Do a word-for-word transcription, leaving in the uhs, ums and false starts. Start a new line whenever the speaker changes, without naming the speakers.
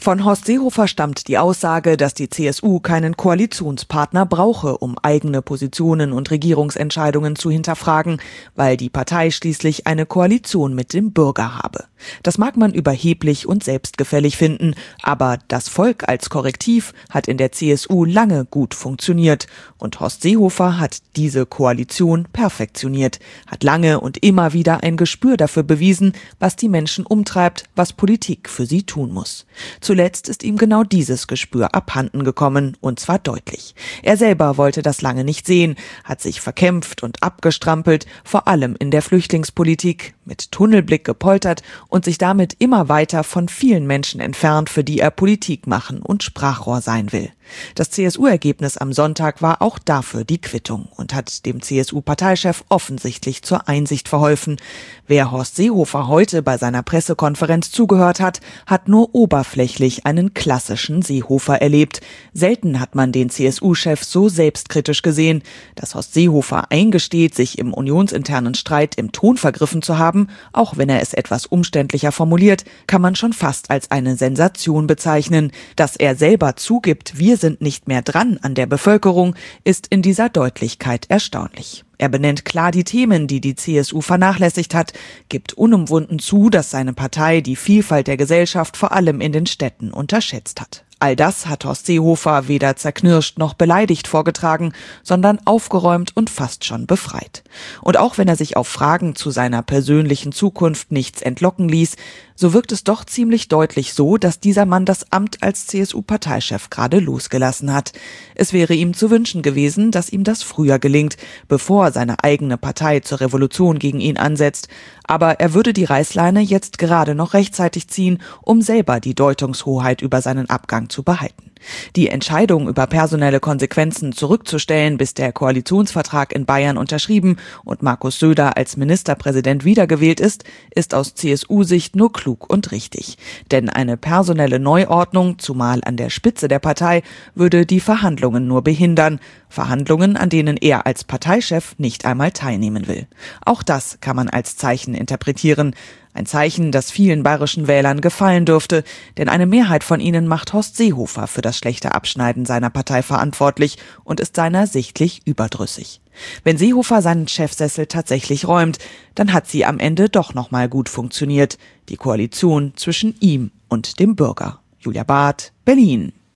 Von Horst Seehofer stammt die Aussage, dass die C S U keinen Koalitionspartner brauche, um eigene Positionen und Regierungsentscheidungen zu hinterfragen, weil die Partei schließlich eine Koalition mit dem Bürger habe. Das mag man überheblich und selbstgefällig finden, aber das Volk als Korrektiv hat in der C S U lange gut funktioniert und Horst Seehofer hat diese Koalition perfektioniert, hat lange und immer wieder ein Gespür dafür bewiesen, was die Menschen umtreibt, was Politik für sie tun muss. Zuletzt ist ihm genau dieses Gespür abhanden gekommen, und zwar deutlich. Er selber wollte das lange nicht sehen, hat sich verkämpft und abgestrampelt, vor allem in der Flüchtlingspolitik, mit Tunnelblick gepoltert und sich damit immer weiter von vielen Menschen entfernt, für die er Politik machen und Sprachrohr sein will. Das C S U-Ergebnis am Sonntag war auch dafür die Quittung und hat dem C S U-Parteichef offensichtlich zur Einsicht verholfen. Wer Horst Seehofer heute bei seiner Pressekonferenz zugehört hat, hat nur oberflächlich einen klassischen Seehofer erlebt. Selten hat man den C S U-Chef so selbstkritisch gesehen. Dass Horst Seehofer eingesteht, sich im unionsinternen Streit im Ton vergriffen zu haben, auch wenn er es etwas umständlicher formuliert, kann man schon fast als eine Sensation bezeichnen. Dass er selber zugibt, wir sind nicht mehr dran an der Bevölkerung, ist in dieser Deutlichkeit erstaunlich. Er benennt klar die Themen, die die C S U vernachlässigt hat, gibt unumwunden zu, dass seine Partei die Vielfalt der Gesellschaft vor allem in den Städten unterschätzt hat. All das hat Horst Seehofer weder zerknirscht noch beleidigt vorgetragen, sondern aufgeräumt und fast schon befreit. Und auch wenn er sich auf Fragen zu seiner persönlichen Zukunft nichts entlocken ließ, so wirkt es doch ziemlich deutlich so, dass dieser Mann das Amt als C S U-Parteichef gerade losgelassen hat. Es wäre ihm zu wünschen gewesen, dass ihm das früher gelingt, bevor seine eigene Partei zur Revolution gegen ihn ansetzt. Aber er würde die Reißleine jetzt gerade noch rechtzeitig ziehen, um selber die Deutungshoheit über seinen Abgang zu behalten. Die Entscheidung über personelle Konsequenzen zurückzustellen, bis der Koalitionsvertrag in Bayern unterschrieben und Markus Söder als Ministerpräsident wiedergewählt ist, ist aus C S U-Sicht nur klug und richtig. Denn eine personelle Neuordnung, zumal an der Spitze der Partei, würde die Verhandlungen nur behindern. Verhandlungen, an denen er als Parteichef nicht einmal teilnehmen will. Auch das kann man als Zeichen interpretieren. Ein Zeichen, das vielen bayerischen Wählern gefallen dürfte, denn eine Mehrheit von ihnen macht Horst Seehofer für das schlechte Abschneiden seiner Partei verantwortlich und ist seiner sichtlich überdrüssig. Wenn Seehofer seinen Chefsessel tatsächlich räumt, dann hat sie am Ende doch nochmal gut funktioniert. Die Koalition zwischen ihm und dem Bürger. Julia Barth, Berlin.